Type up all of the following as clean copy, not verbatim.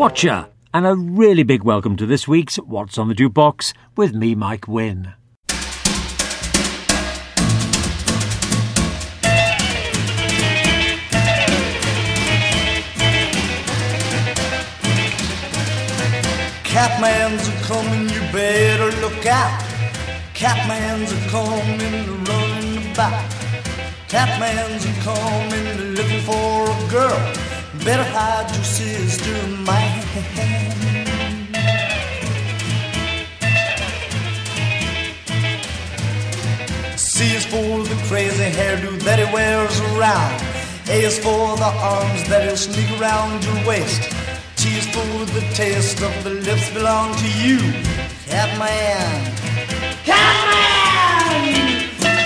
Watcher, and a really big welcome to this week's What's on the Jukebox with me, Mike Wynn. Catman's a-comin', you better look out. Catman's a-comin', running about. Catman's a-comin', looking for a girl. Better hide your sister, man. C is for the crazy hairdo that he wears around. A is for the arms that he'll sneak around your waist. T is for the taste of the lips belong to you, Catman. Catman!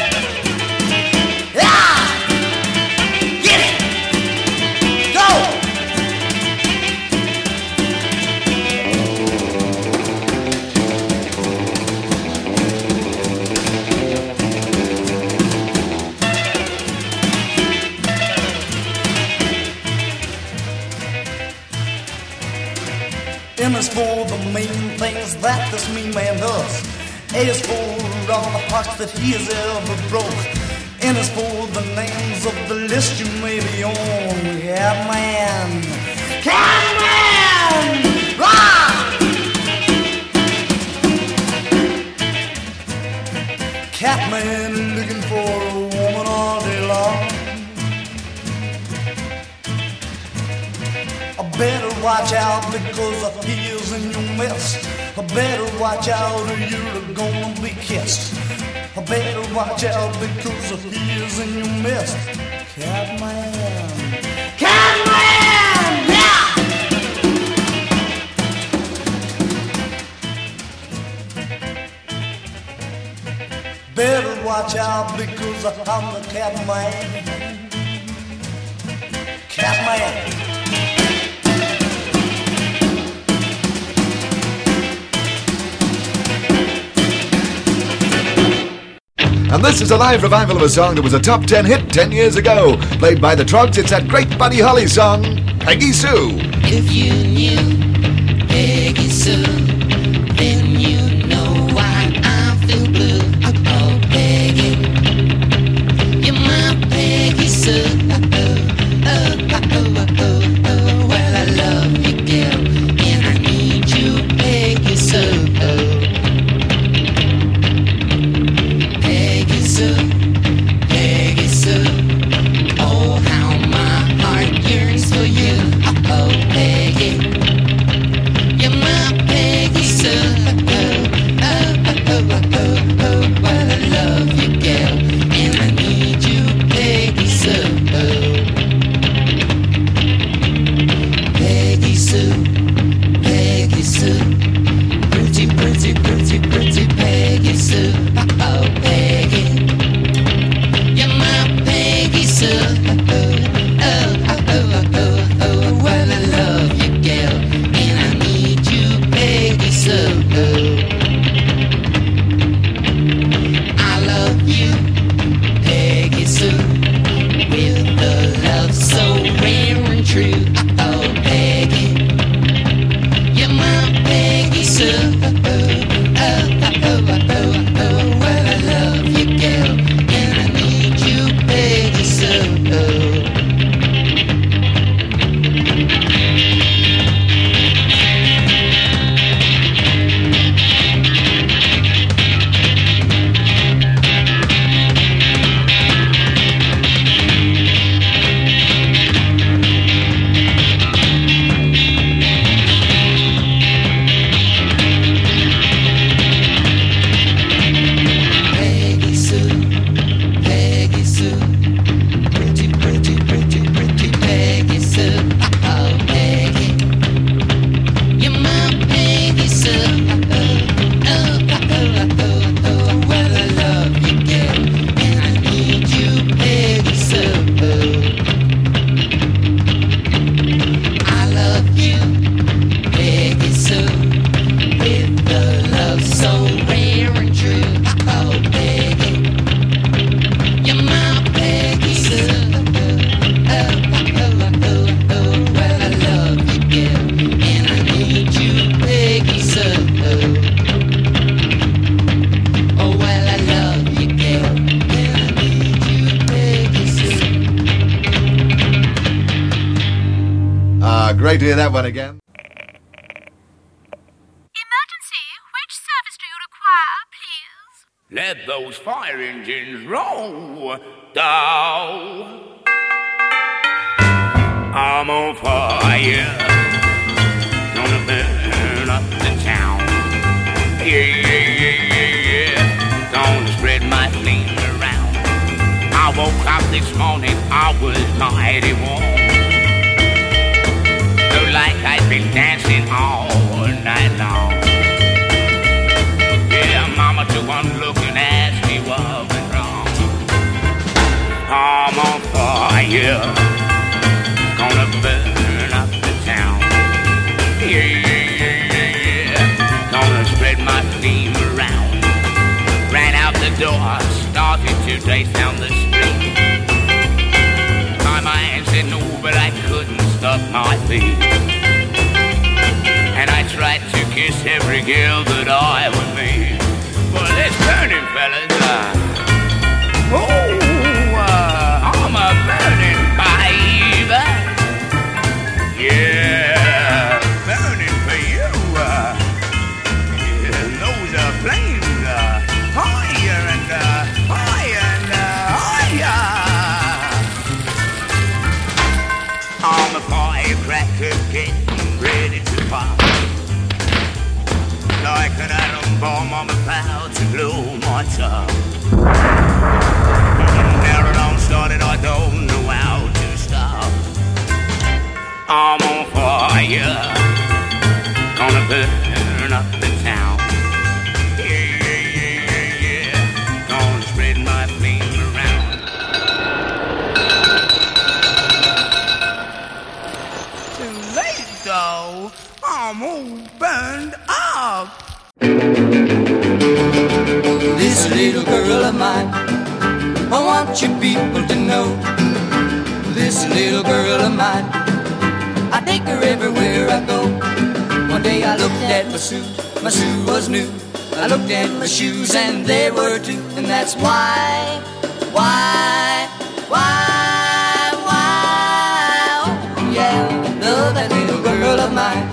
M is for the mean things that this mean man does. A is for all the hearts that he has ever broke. N is for the names of the list you may be on. Catman! Catman! Rock! Catman looking for a woman all day long. Better watch out because he is in your mess. Better watch out or you're gonna be kissed. Better watch out because he is in your mess. Catman. Catman! Yeah! Better watch out because I'm the Catman. Catman. And this is a live revival of a song that was a top 10 hit 10 years ago. Played by the Trogs, it's that great Buddy Holly song, Peggy Sue. If you knew Peggy Sue, then you know why I feel blue. Oh, Peggy, you're my Peggy Sue. Oh, well, I love you, girl, and I need you, Peggy Sue. Peggy Sue, oh how my heart yearns for you. Oh Peggy, great to hear that one again. Emergency, which service do you require, please? Let those fire engines roll down. I'm on fire, gonna burn up the town. Yeah, gonna spread my flame around. I woke up this morning, I was mighty warm. Felt like I'd been dancing all night long. Yeah, mama took one look and asked me what went wrong. I'm on fire, gonna burn up the town. Yeah, gonna spread my flame around. Ran out the door, started to race down the street. My mind said no, but I couldn't stop my feet. And I tried to kiss every girl that I would meet. Well, it's burning, fellas. I'm a burning baby. Yeah, burning for you. Yeah, those are flames higher and higher and higher. I'm a firecracker getting ready to pop. Like an atom bomb, I'm about to blow my top. Now that I'm started, I don't know how to stop. I'm on fire, gonna burn up the town. Yeah, gonna spread my flame around. Too late though, I'm all burned up. This little girl of mine, I want you people to know. This little girl of mine, I take her everywhere I go. One day I looked at my shoe was new. I looked at my shoes and they were too. And that's why, oh yeah, love that little girl of mine.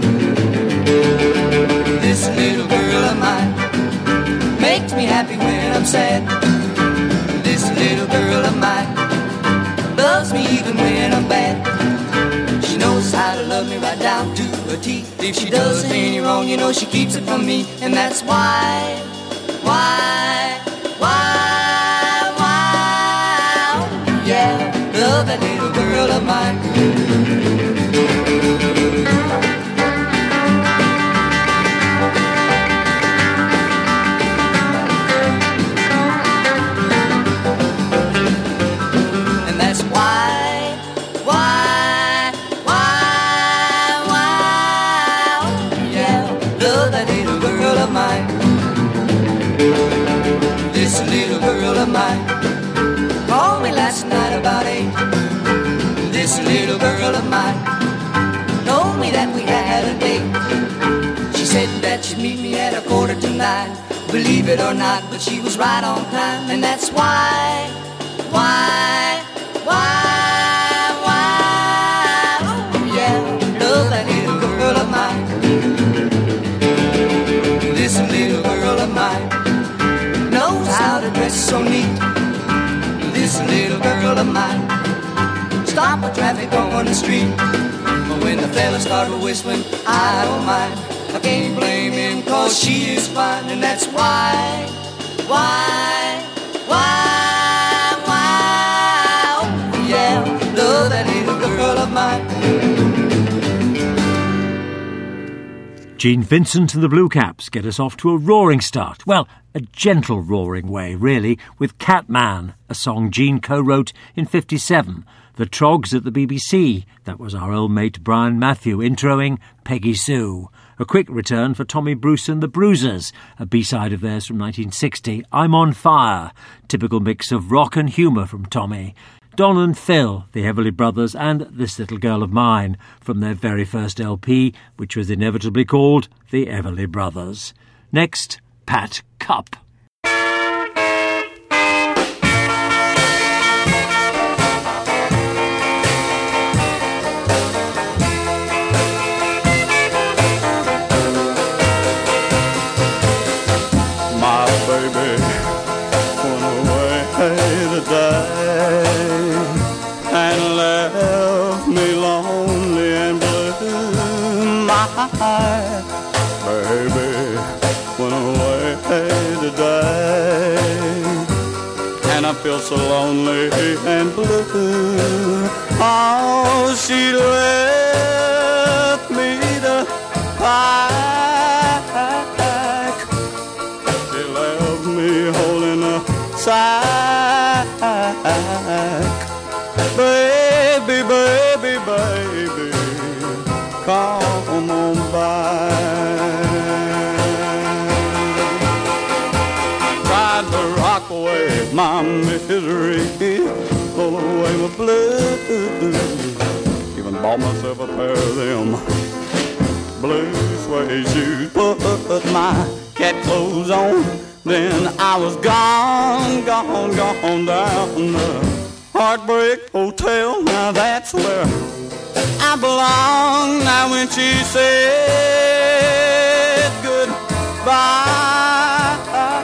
This little girl of mine makes me happy when I'm sad. This little girl of mine loves me even when I'm bad. She knows how to love me right down to her teeth. If she does any wrong, you know she keeps it from me. And that's why, yeah, love that little girl of mine. This little girl of mine called me last night about 8. This little girl of mine told me that we had a date. She said that she'd meet me at 8:45. Believe it or not, but she was right on time. And that's why, oh yeah, love that little girl of mine. This little girl of mine knows how to dress so neat. This little girl of mine stop the traffic on the street. But when the fellas start whistling, I don't mind. I can't blame him, cause she is fine. And that's why, oh yeah, love that little girl of mine. Gene Vincent and the Blue Caps get us off to a roaring start. Well, a gentle roaring way, really, with Catman, a song Gene co-wrote in 1957. The Trogs at the BBC. That was our old mate Brian Matthew introing Peggy Sue. A quick return for Tommy Bruce and the Bruisers, a B-side of theirs from 1960. I'm on Fire, typical mix of rock and humour from Tommy. Don and Phil, the Everly Brothers, and This Little Girl of Mine from their very first LP, which was inevitably called The Everly Brothers. Next, Pat Cup. feel so lonely and blue. Oh, she left me to pack. She left me holding a sack. Baby, baby, baby, come on back. Tried to rock away my misery, pull away my blues. Even bought myself a pair of them blue suede shoes. Put my cat clothes on, then I was gone, gone, gone down the Heartbreak Hotel. Now that's where I belong. Now when she said goodbye,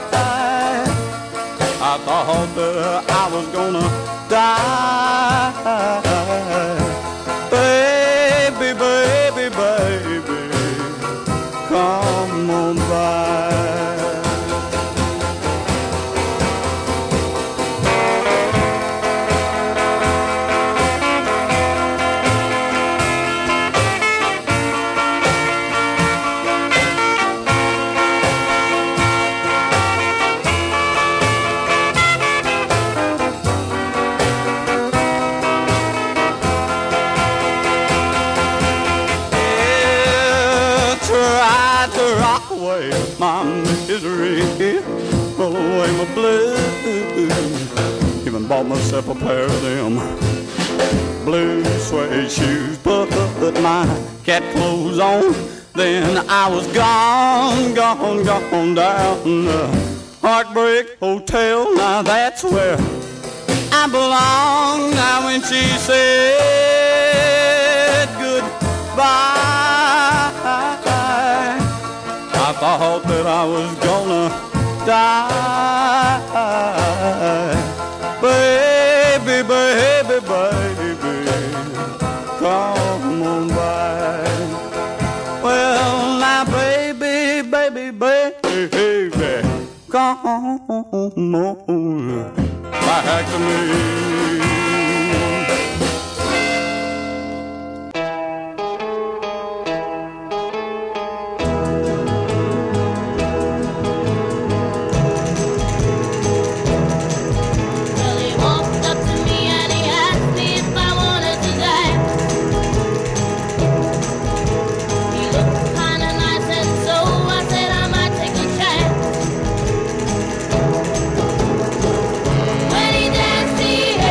I thought that I was gonna die. Baby, baby, baby, come on by. My misery, roll away my blues. Even bought myself a pair of them blue suede shoes. Put my cat clothes on, then I was gone, gone, gone down the Heartbreak Hotel. Now that's where I belong. Now when she said goodbye, I thought that I was gonna die. Baby, baby, baby, come on by. Well, now, baby, baby, baby, come on back to me. When he danced, he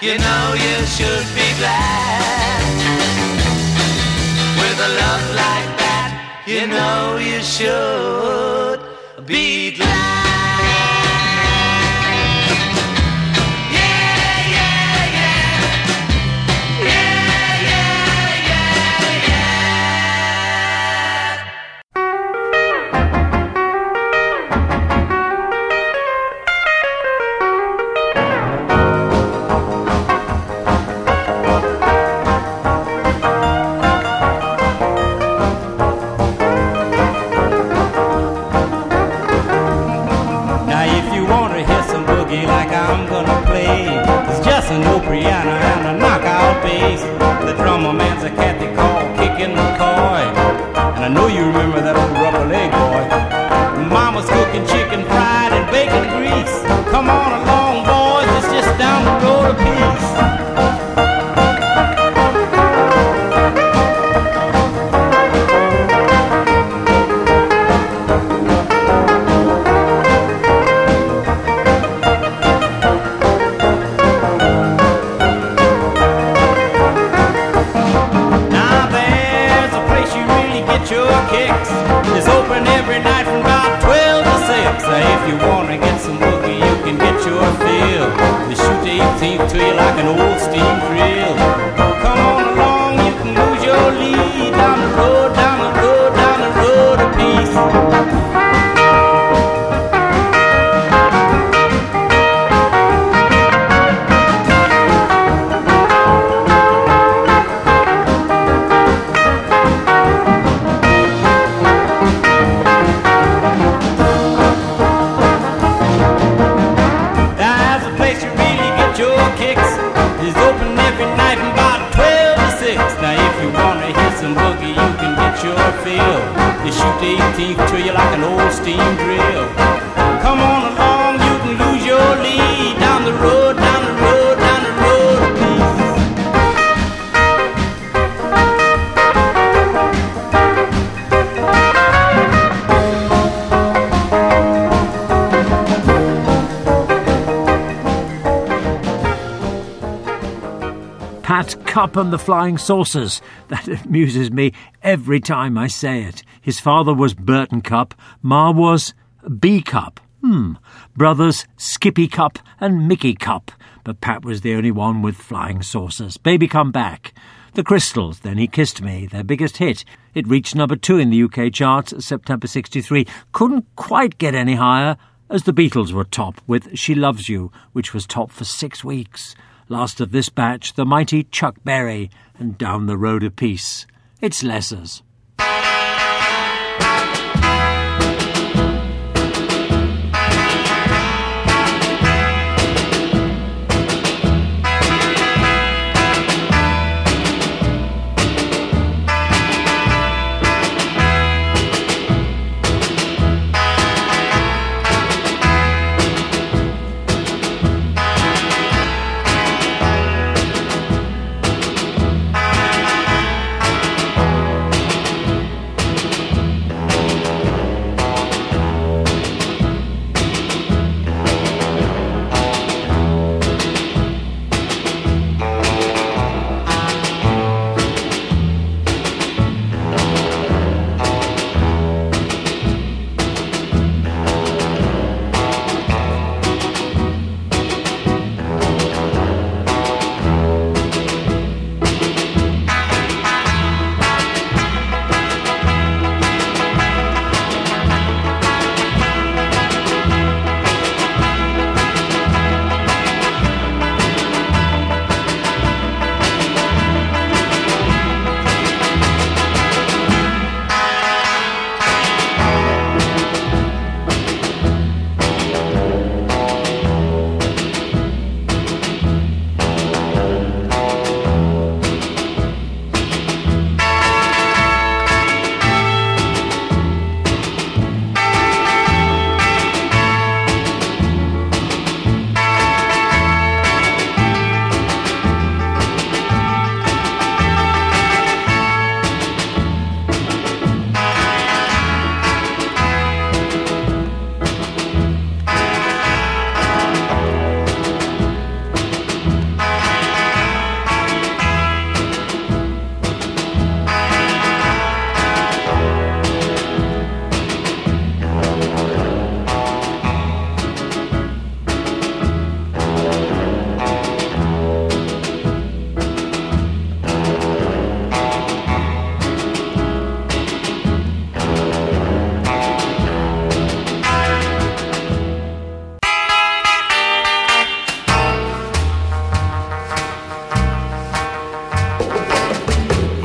you know you should be glad. With a love like that, you know you should be glad. Like I'm gonna play, it's just an old piano and a knockout bass. The drummer man's a cat they call Kicking McCoy, and I know you remember that old rubber leg boy. Mama's cooking chicken fried and bacon grease. Come on along, boys, it's just down the road a piece. It's open every night from about 12 to 6. If you want to get some boogie, you can get your fill. They shoot the 18th to you like an old steam drill. Come on along, you can lose your lead. Down the road, down the road, down the road a piece. They shoot the 18th to you like an old steam drill. Come on along, you can lose your lead. Down the road, down the road, down the road a piece. Pat Cup and the Flying Saucers. That amuses me every time I say it. His father was Burton Cup, Ma was B Cup. Brothers Skippy Cup and Mickey Cup. But Pat was the only one with flying saucers. Baby Come Back. The Crystals, Then He Kissed Me, their biggest hit. It reached number 2 in the UK charts, September 63. Couldn't quite get any higher, as the Beatles were top with She Loves You, which was top for 6 weeks. Last of this batch, the mighty Chuck Berry and Down the Road a Piece. It's Lessers.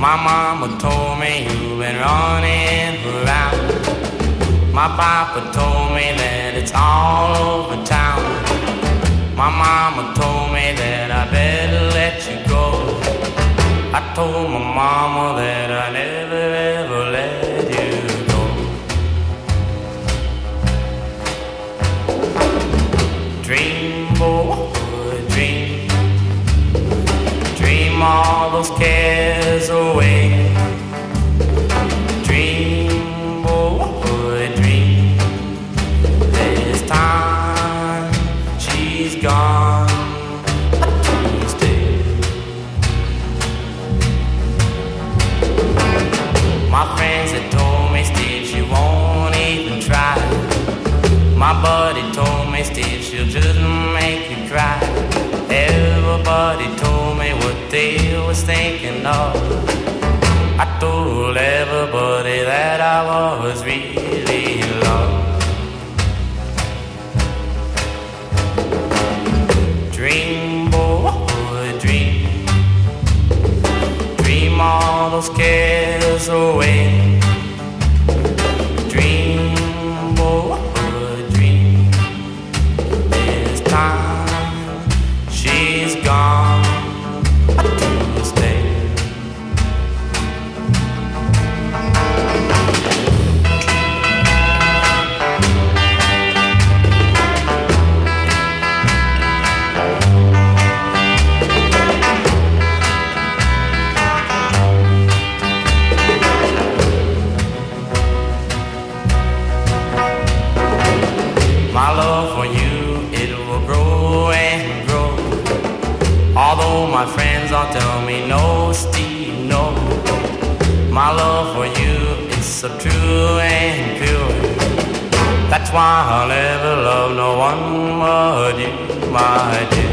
My mama told me you've been running around. My papa told me that it's all over town. My mama told me that I better let you go. I told my mama that I never ever let you go. Dream, boy, dream. Dream all those cares away. Dream, boy, dream. This time she's gone to stay. My friends had told me, Steve, she won't even try. My buddy told me, Steve, she'll just make you cry. Everybody told me what they was thinking of. I told everybody that I was really in love. Dream, boy, dream. Dream all those cares away. Dream, boy, dream. This time she's gone to stay. My love for you, it will grow and grow. Although my friends all tell me no, Steve, no. My love for you is so true and pure. That's why I'll never love no one but you, my dear.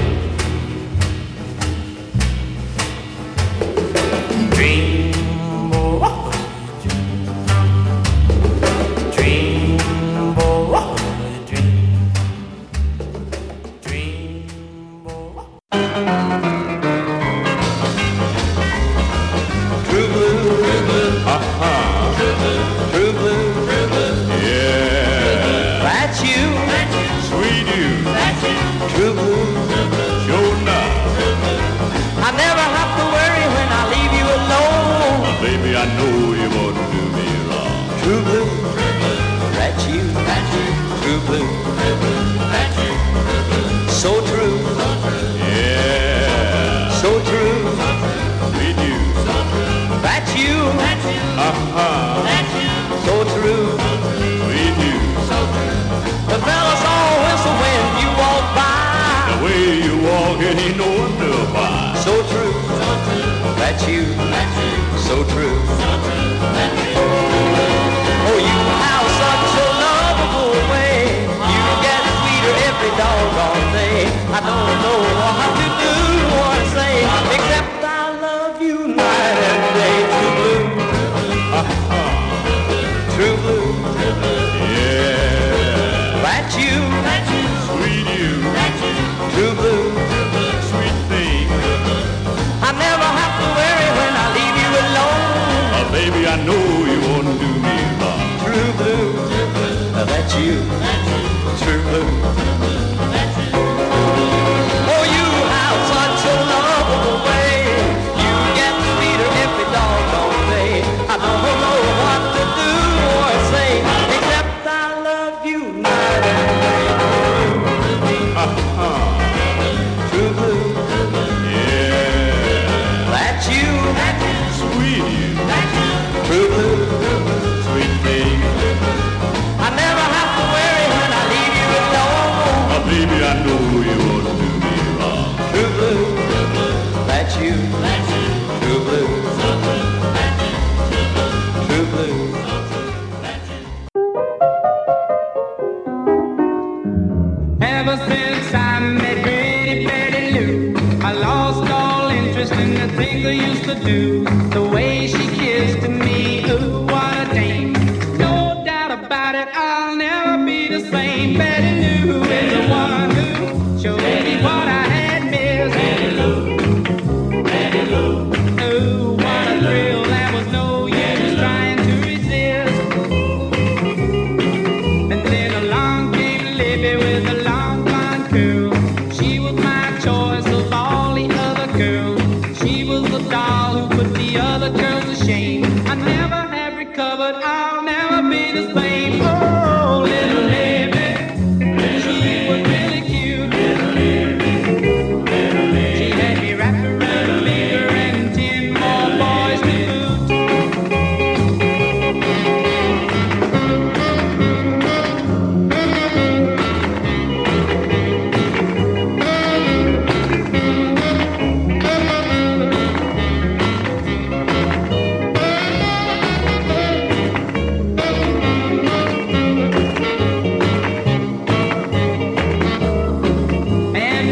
Dream, boy, dream, boy. True blue, ha-ha. True blue, yeah. That's you, Sweet you, true blue. sure enough. I never have to worry when I leave you alone. Baby, I know you won't do me wrong. True blue, that's you, true blue. So true, Yeah, so true. sweet you, That's you, ha-ha. so true. Sweet you, The fellas all whistle when you walk by. the way you walk and you know wonder why. So true, that's you, so true. Oh, you have such a lovable way. You get sweeter every doggone day. I don't know what to do or say, except I love you night and day. True blue, true blue. Yeah, That's you, sweet you, true blue. sweet thing. I never have to worry when I leave you alone. Baby, I know you won't do me wrong. True blue, that's you, true blue. Oh, you have such a lovable way. You get sweeter every doggone day. I don't know what to do or say, except I love you night and day. True blue, Yeah, that's you, sweet you, true blue. sweet thing. I never have to worry when I leave you alone. Baby, I know you won't do me wrong. True blue, that's you, true blue, true blue. Ever since I met Pretty Betty Lou, I lost all interest in the things I used to do. The way she kissed me, ooh, what a dame. No doubt about it, I'll never be the same. Betty Lou is the one who showed me what I had missed. Betty Lou, ooh, what a thrill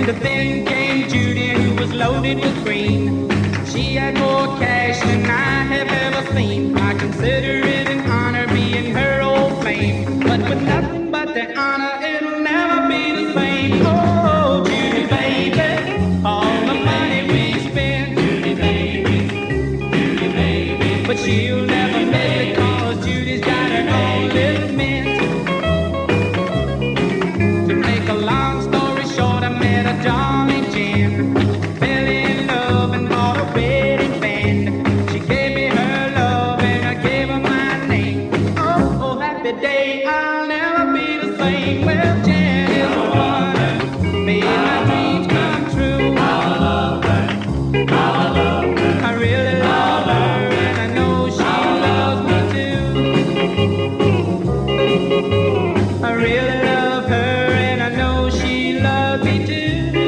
And then came Judy, who was loaded with green. She had more cash than I have ever seen. I consider it an honor being her old flame. But with nothing but the honor, it'll never be the same. Oh, Judy, baby, all the money we spend. Judy, baby, but she'll never miss it, 'cause Judy's got her own little mint. To make a long story short, I met a Johnny Jim. Fell in love and bought a wedding band. She gave me her love and I gave her my name. Oh, oh, happy day, I'll never be the same. Well, Jan is the one, made my dreams come true. I love her, I really love her, and I know she loves me too. I really love her, and I know she loves me too.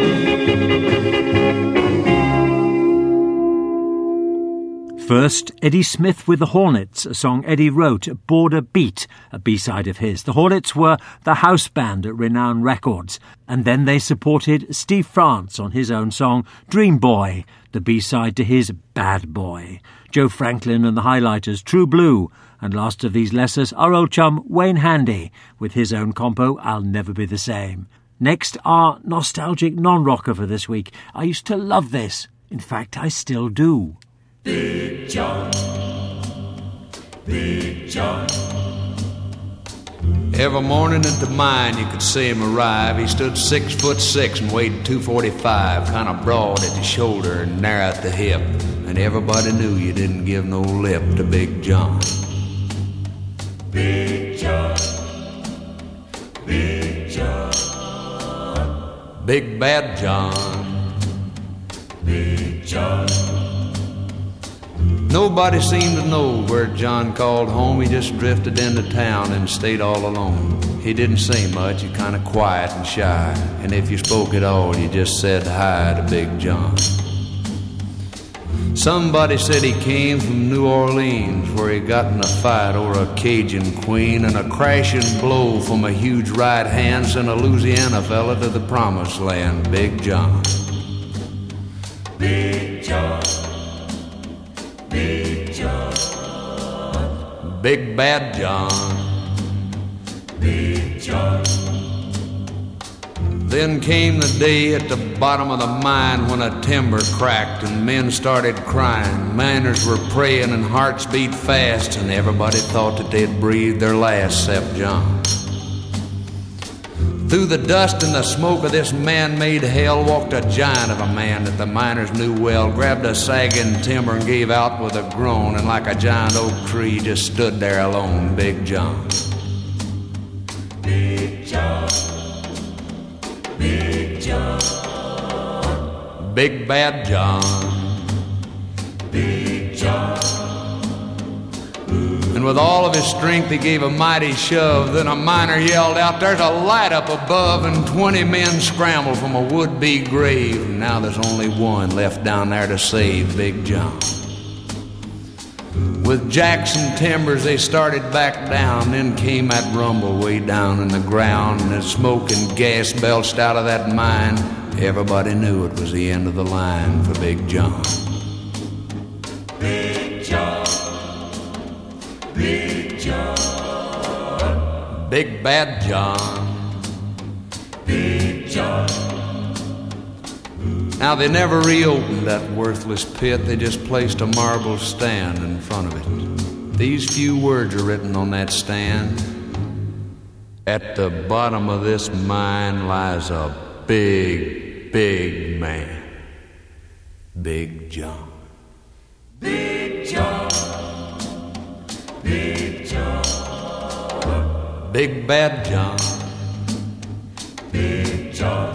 First, Eddie Smith with the Hornets, a song Eddie wrote, Border Beat, a B-side of his. The Hornets were the house band at Renown Records, and then they supported Steve France on his own song Dream Boy, the B-side to his Bad Boy. Joe Franklin and the Highlighters, True Blue, and last of these lessers, our old chum Wayne Handy with his own compo, I'll Never Be the Same. Next, our nostalgic non-rocker for this week. I used to love this. In fact, I still do. Big John, Big John. Every morning at the mine you could see him arrive. He stood 6'6" and weighed 245, kind of broad at the shoulder and narrow at the hip. And everybody knew you didn't give no lip to Big John. Big John, Big John, Big Bad John, Big John. Nobody seemed to know where John called home. He just drifted into town and stayed all alone. He didn't say much, he kind of quiet and shy. And if you spoke at all, you just said hi to Big John. Somebody said he came from New Orleans, where he got in a fight over a Cajun queen, and a crashing blow from a huge right hand sent a Louisiana fella to the promised land. Big John, Big John, Big John, Big Bad John, Big John. Then came the day at the bottom of the mine when a timber cracked and men started crying. Miners were praying and hearts beat fast, and everybody thought that they'd breathed their last except John. Through the dust and the smoke of this man-made hell walked a giant of a man that the miners knew well, grabbed a sagging timber and gave out with a groan, and like a giant oak tree just stood there alone. Big John, Big John, Big John, Big Bad John, Big John. And with all of his strength he gave a mighty shove. Then a miner yelled out, "There's a light up above," and 20 men scrambled from a would-be grave. And now there's only one left down there to save Big John. With jacks and timbers they started back down. Then came that rumble way down in the ground, and as smoke and gas belched out of that mine, everybody knew it was the end of the line for Big John. Big John, Big John, Big Bad John, Big John. Now they never reopened that worthless pit. They just placed a marble stand in front of it. These few words are written on that stand: "At the bottom of this mine lies a big, big man, Big John." Big John, Big John, Big Bad John, Big John.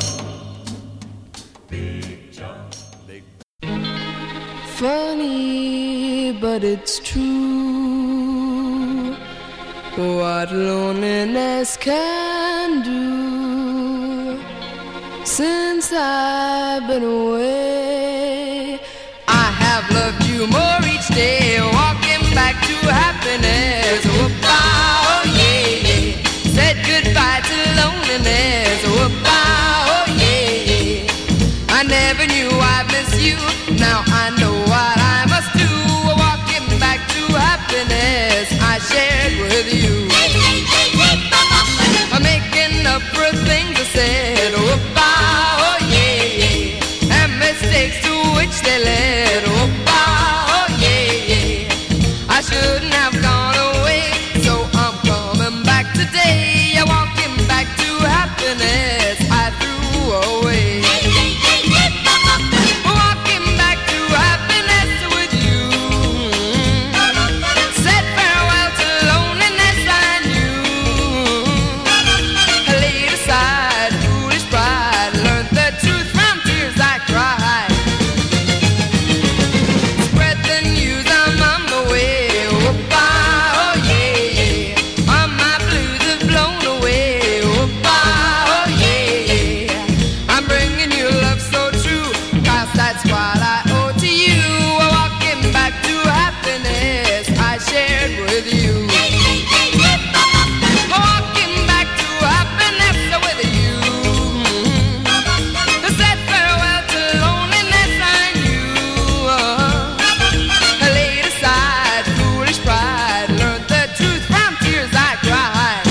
Funny, but it's true what loneliness can do. Since I've been away, I have loved you more each day, walking back to happiness. Oh, yeah. Said goodbye to loneliness. Oh, yeah. you. Now I know what I must do. Walking back to happiness I shared with you. I'm making up for things I said. Oh yeah, yeah. And mistakes to which they led. Oh yeah, yeah. I shouldn't have gone away, so I'm coming back today. I'm walking back to happiness I threw away. Walking back to happiness with you. Said farewell to loneliness I knew. Laid aside foolish pride. Learned the truth from tears I cried. Spread the news, I'm on my way. Oh yeah, yeah. All my blues have blown away. Oh yeah, yeah. I'm bringing you love so true, 'cause that's what I owe to you. Walking back to happiness I shared with you. Walking back to happiness with you. Said farewell to loneliness I knew. Laid aside foolish pride. Learned the truth from tears I cried.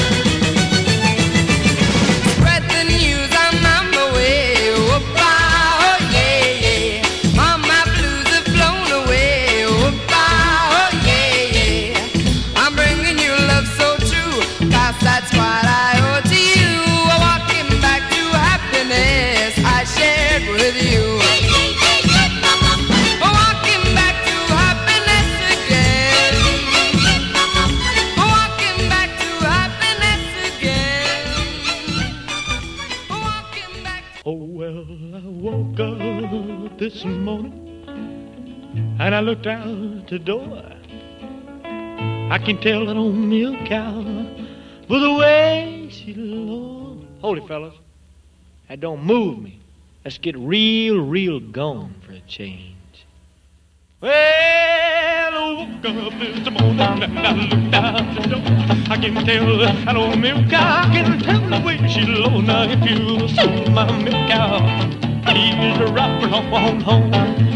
Spread the news, I'm on my way. Oh yeah, yeah. All my blues have blown away. Oh yeah, yeah. I'm bringing you love so true, 'cause that's what I owe to you. Walking back to happiness I shared with you. Walking back to happiness again. Walking back to happiness again. Walking back. Oh, well, I woke up this morning and I looked out the door. I can tell that old milk cow with the way she looks. Hold it, fellas. That don't move me. Let's get real gone for a change. Well, I woke up this morning and I looked out the door. I can tell that old milk cow. I can tell the way she looks. Now if you see my milk cow, please ride on home.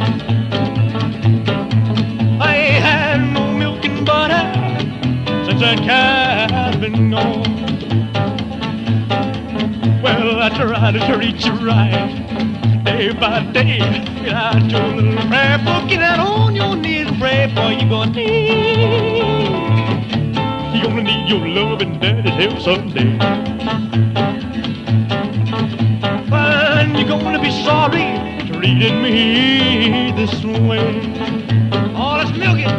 I ain't had no milk and butter since that cow's been gone. Well, I tried to treat you right day by day. I told a little prayer book, get out on your knees and pray for you gonna need your love and daddy's help someday. And you're gonna be sorry treating me this way. Oh, let's milk it.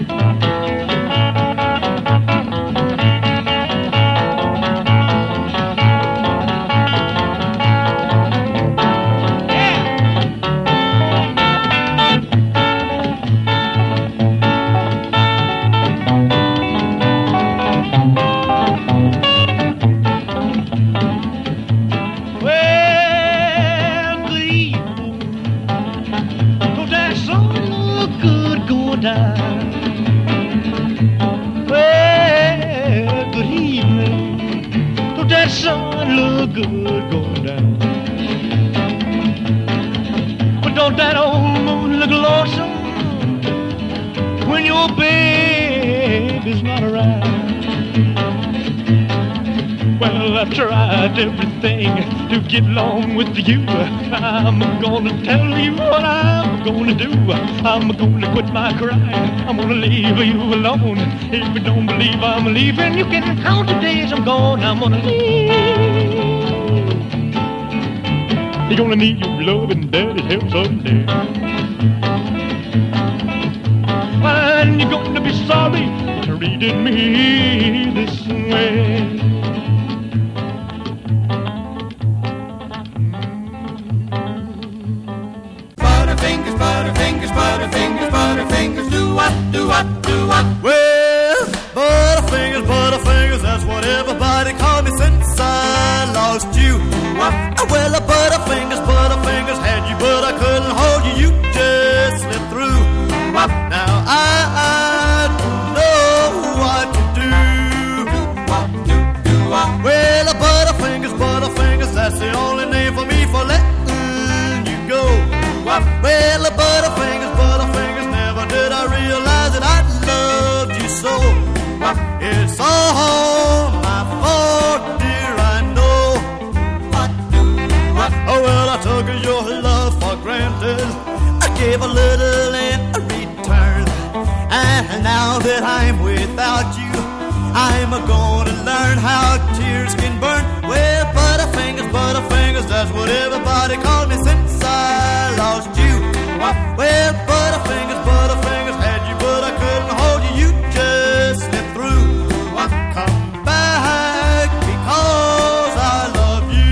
Well, good evening. Don't that sun look good going down? But don't that old moon look lonesome when your baby's not around? Well, I've tried everything to get along with you. I'm gonna tell you what I'm gonna do. I'm gonna quit my crying. I'm gonna leave you alone. If you don't believe I'm leaving, you can count the days I'm gone. I'm gonna leave. You're gonna need your love and daddy's help someday. And you're gonna be sorry treating me this way. Butterfingers, do what? Well, Butterfingers, that's what everybody called me since I lost you. Well, Butterfingers had you, but I couldn't hold you. You just slipped through. Now I don't know what to do. Well, Butterfingers, that's the only name for me for letting you go. Well, I took your love for granted. I gave a little in return. And now that I'm without you, I'm gonna learn how tears can burn. Well, Butterfingers, that's what everybody called me since I lost you. Well, Butterfingers, had you, but I couldn't hold you. You just slipped through. Come back because I love you.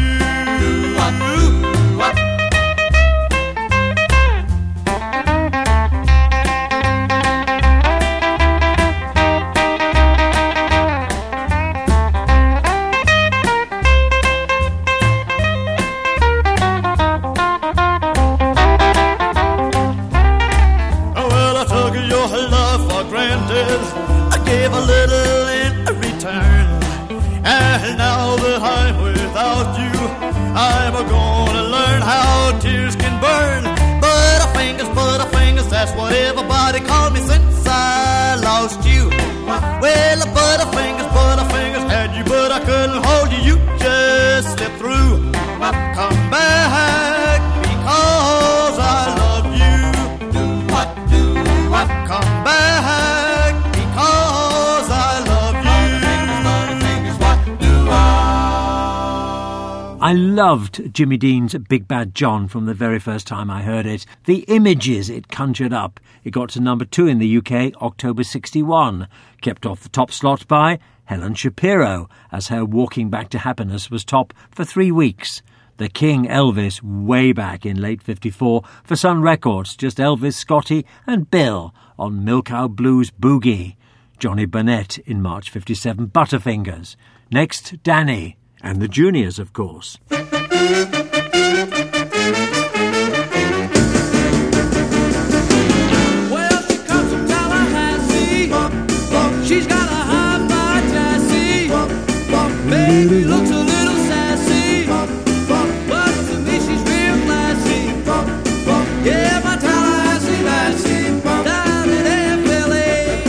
I gave a little in return. And now that I'm without you, I'm gonna learn how tears can burn. Butterfingers, that's what everybody called me since I lost you. Well, Butterfingers, had you, but I couldn't hold you. You just slipped through. Come back because I love you. Come back because I love you. I loved Jimmy Dean's Big Bad John from the very first time I heard it. The images it conjured up. It got to number 2 in the UK, October 61. Kept off the top slot by Helen Shapiro, as her Walking Back to Happiness was top for 3 weeks. The King Elvis way back in late 54 for Sun Records, just Elvis, Scotty and Bill on Milk Cow Blues Boogie. Johnny Burnett in March 57, Butterfingers. Next, Danny. And the Juniors, of course. Well, she comes from Tallahassee. She's got a high-fi chassis. Baby looks a little sassy, but to me she's real classy. Yeah, my Tallahassee lassie down in FLA.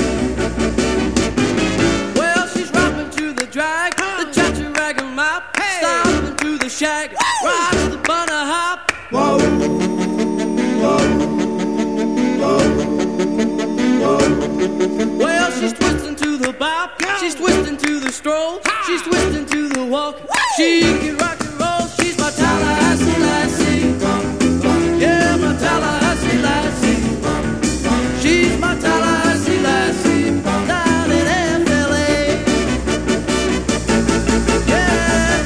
Well, she's rapping to the drag, the cha-cha-rag and mop, stomping to the shag, rides the bunny hop. Whoa, well, she's twisting to the bop, she's twisting to the stroll, she's twisting to the walk. She can rock and roll, she's my Tallahassee lassie. Yeah, my Tallahassee lassie. She's my Tallahassee lassie down in FLA. Yeah.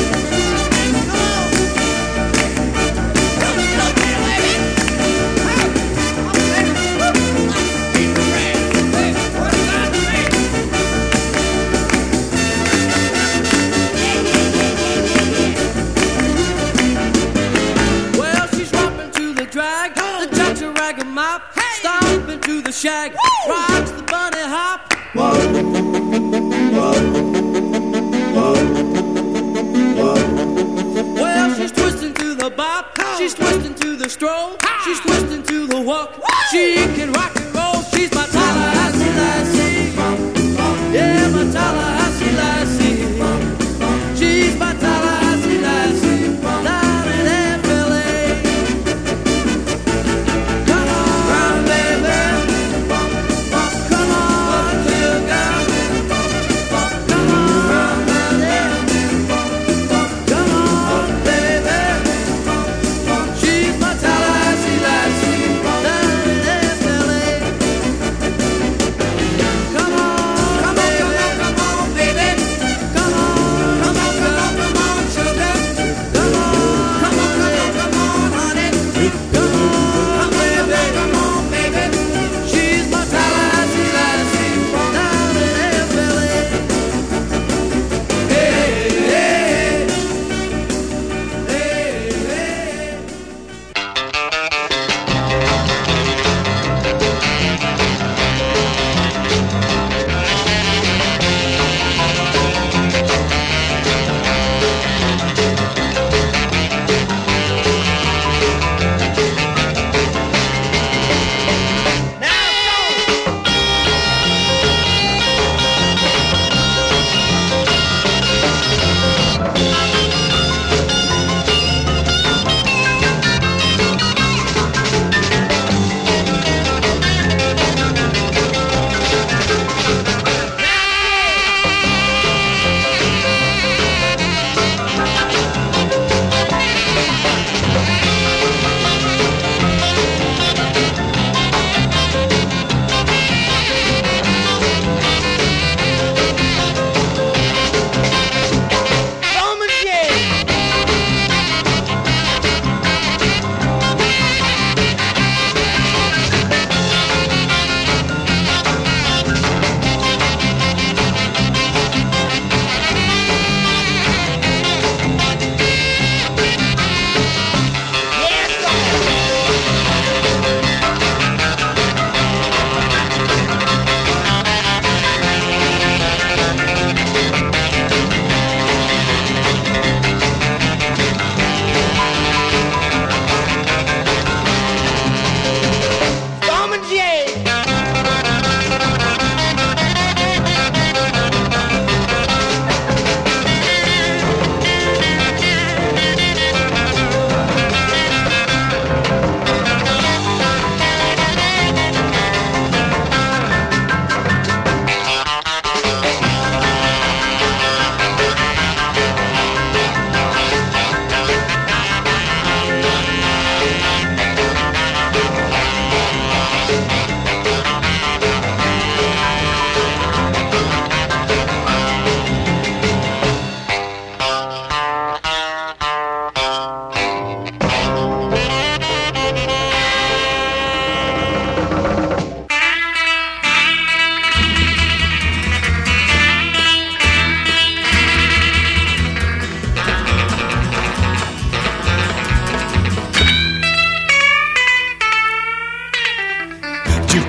Well, she's romping to the drag, the cha-cha-rag and mop, stomping to the shag, rocks the bunny hop. Well, she's twisting to the bop, she's twisting to the stroll, she's twisting to the walk. She can rock and roll, she's my Tallahassee lassie. Yeah, my Tallahassee lassie. She's my Tallahassee lassie down in FLA. Come on, baby. Come on, little girl. Come on, baby. Come on, baby. She's my Tallahassee lassie down in FLA. Come on, baby. Come on, baby. Come on, sugar. Come on, honey. Come on, baby. Come on, baby. She's my Tallahassee lassie down in FLA. Hey, hey, hey, hey.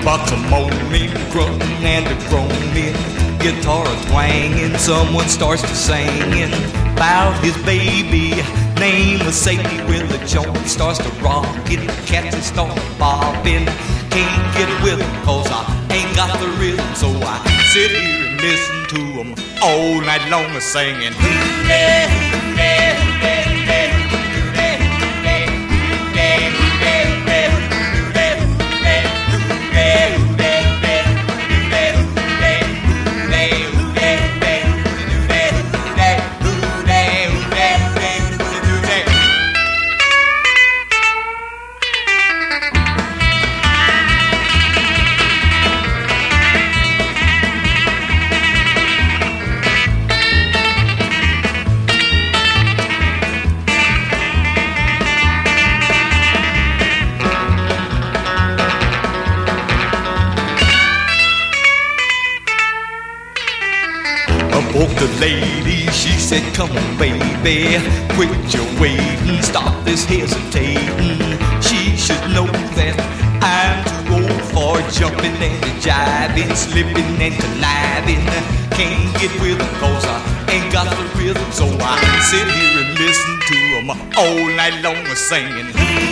jukebox a moaning, grunting and a groaning, guitar a twanging, someone starts to singing about his baby. Name was Sadie with the joint starts to rockin', cats start bobbing. Can't get with him 'cause I ain't got the rhythm, so I sit here and listen to him all night long singing. The lady, she said, come on, baby, quit your waiting, stop this hesitating. She should know that I'm too old for jumping and jiving, slipping and conniving. Can't get with them 'cause I ain't got the rhythm, so I sit here and listen to them all night long singing.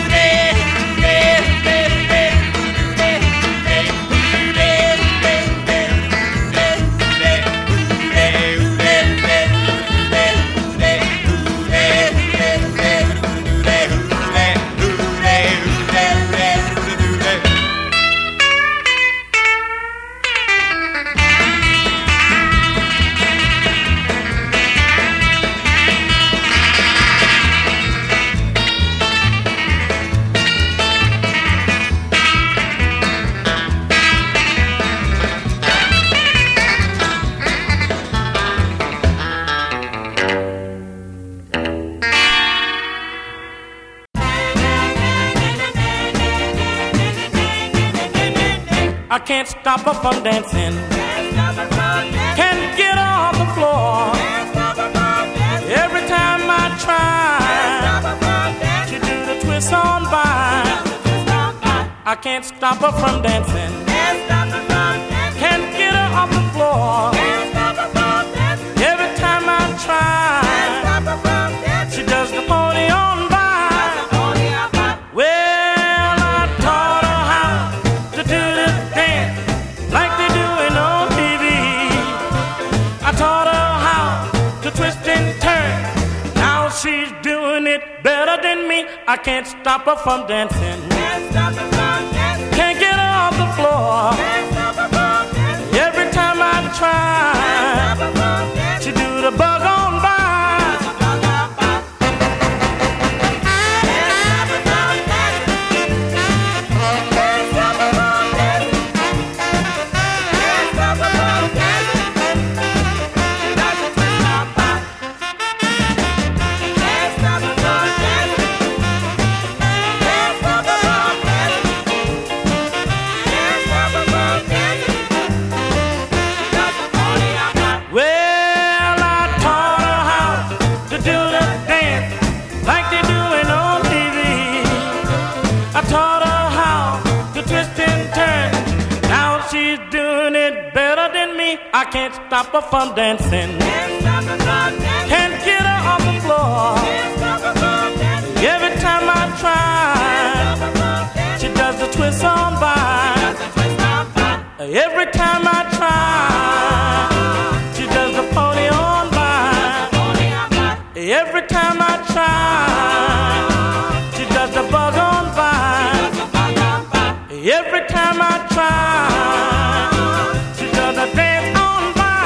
I can't stop her from dancing. Can't get her off the floor. Every time I try, she do the twist on by. I can't stop her from dancing. Can't get her off the floor. Every time I try, she does the pony on by. Well, I taught her how to do this dance like they do it on TV. I taught her how to twist and turn. Now she's doing it better than me. I can't stop her from dancing. Can't get her off the floor. Every time I try, she do the bug on by. I can't stop her from dancing. Can't get her off the floor. Every time I try, she does the twist on by. Every time I try, she does the pony on by. Every time I try, she does the bug on by. Every time I try, she does the dance on by.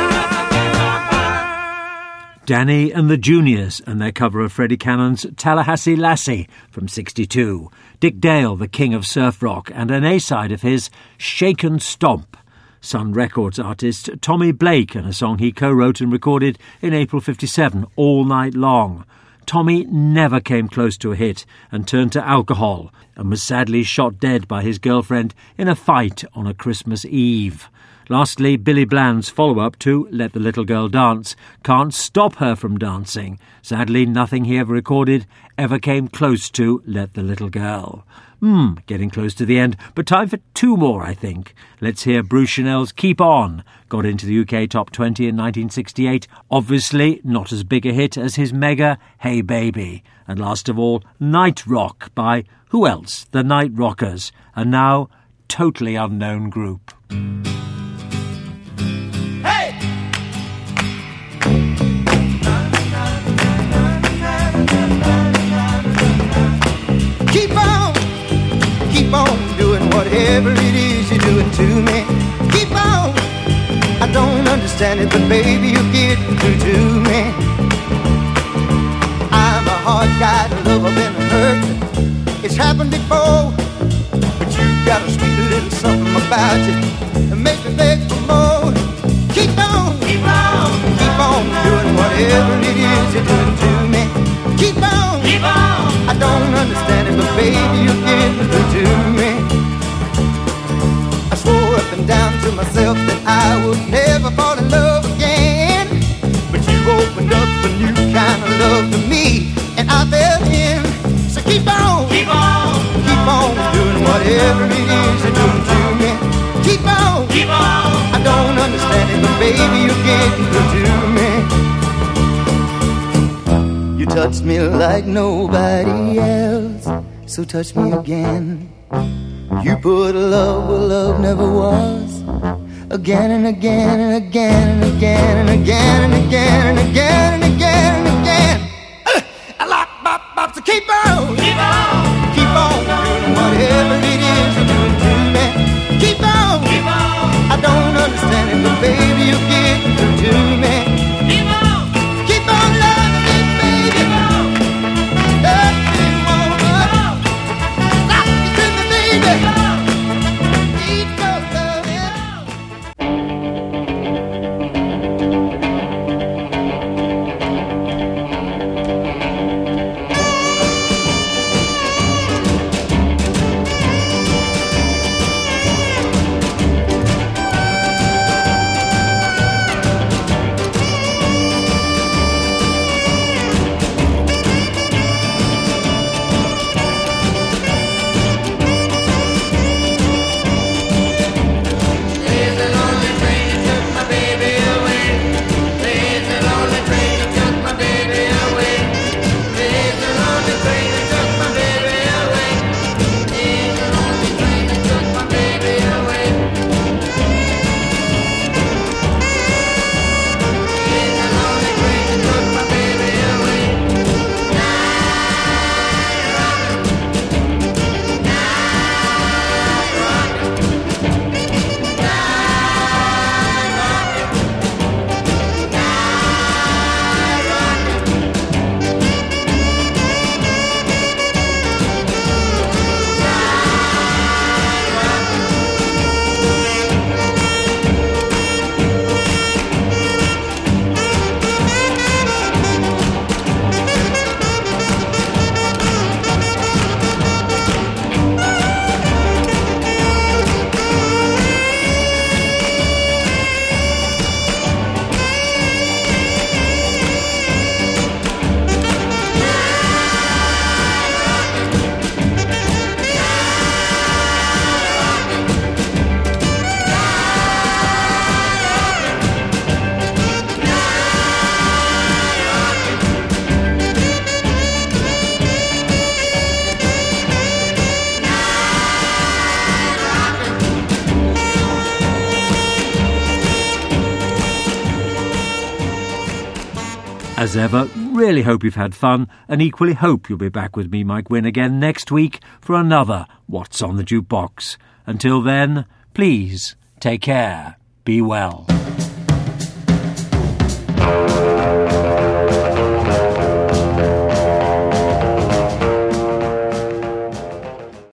Danny and the Juniors and their cover of Freddie Cannon's Tallahassee Lassie from '62. Dick Dale, the king of surf rock, and an A-side of his, Shake and Stomp. Sun Records artist Tommy Blake and a song he co-wrote and recorded in April '57, All Night Long. Tommy never came close to a hit and turned to alcohol and was sadly shot dead by his girlfriend in a fight on a Christmas Eve. Lastly, Billy Bland's follow-up to Let the Little Girl Dance can't stop her from dancing. Sadly, nothing he ever recorded ever came close to Let the Little Girl. Getting close to the end, but time for two more, I think. Let's hear Bruce Chanel's Keep On. Got into the UK Top 20 in 1968. Obviously, not as big a hit as his mega Hey Baby. And last of all, Night Rock by, who else? The Night Rockers, a now totally unknown group. Keep on doing whatever it is you're doing to me. Keep on. I don't understand it, but baby, you're getting through to me. I'm a hard guy to love, I've been hurt. It's happened before, but you got a sweet little something about you that makes me beg for more. Keep on. Keep on. Keep on doing whatever it is you're doing to me. Keep on. Keep on. I don't understand it, but baby, you're getting through to me. I swore up and down to myself that I would never fall in love again, but you opened up a new kind of love to me, and I fell in. So keep on. Keep on. Keep on doing whatever it is you're doing to me. Keep on. Keep on. I don't understand it, but baby, you're getting through to me. You touched me like nobody else, so touch me again. You put love where love never was, again and again and again and again and again and again and again and again and again. I like bop, so keep on. Keep on. Keep on doing whatever it is you're doing to me. Keep on. Keep on. I don't understand it, but baby, you're getting through to me. Keep on. Keep on loving me, baby. Love me more. Stop me to me, baby. Need your As ever, really hope you've had fun, and equally hope you'll be back with me, Mike Wynn, again next week for another What's on the Jukebox. Until then, please take care, be well.